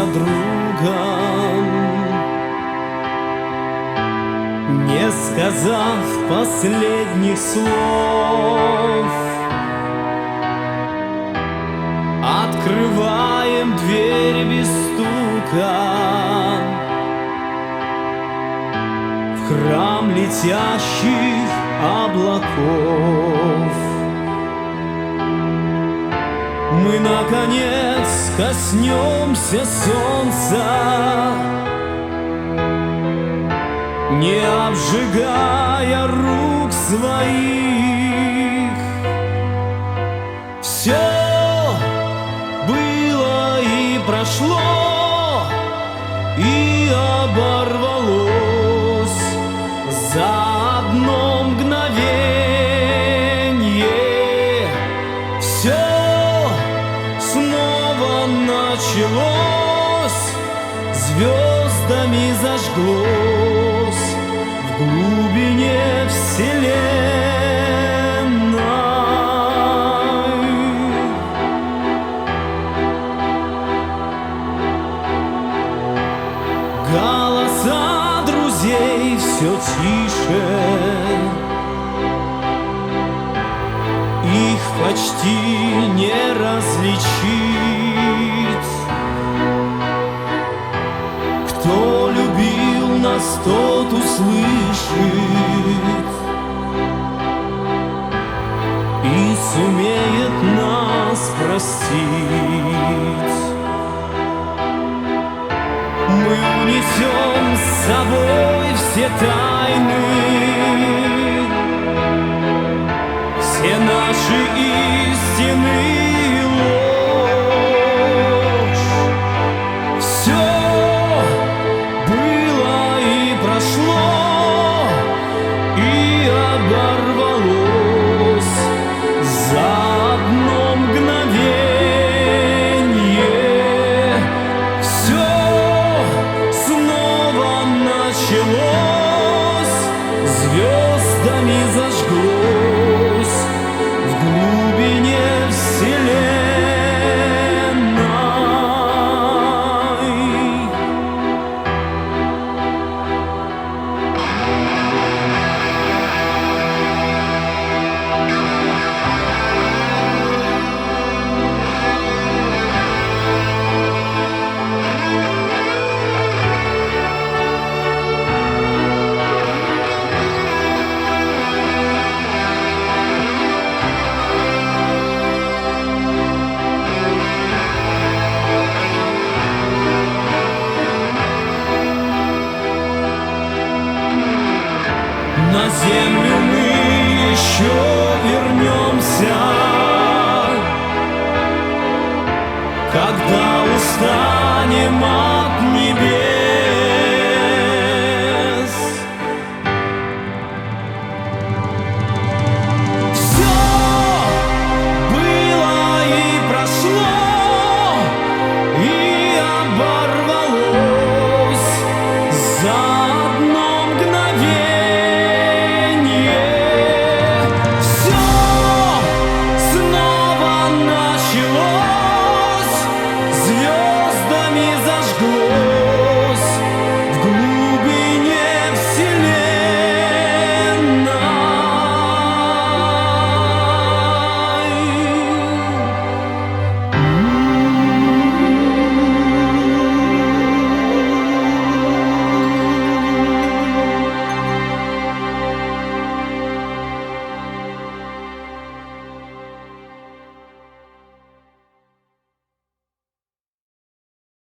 другом, не сказав последних слов. Открываем дверь без стука в храм летящих облаков. Мы, наконец, коснемся солнца, не обжигая рук своих. Все было и прошло, и оборвалось за одно мгновенье. Все снова началось, звездами зажглось в глубине вселенной. Голоса друзей все тише, их почти не различить. Кто любил нас, тот услышит и сумеет нас простить. Мы унесем с собой все тайны, все наши истины и ложь. Все было и прошло, и оборвалось за одно мгновенье. Все снова началось, звездами зажглось в глубине вселенной. На землю мы еще вернемся, когда устанем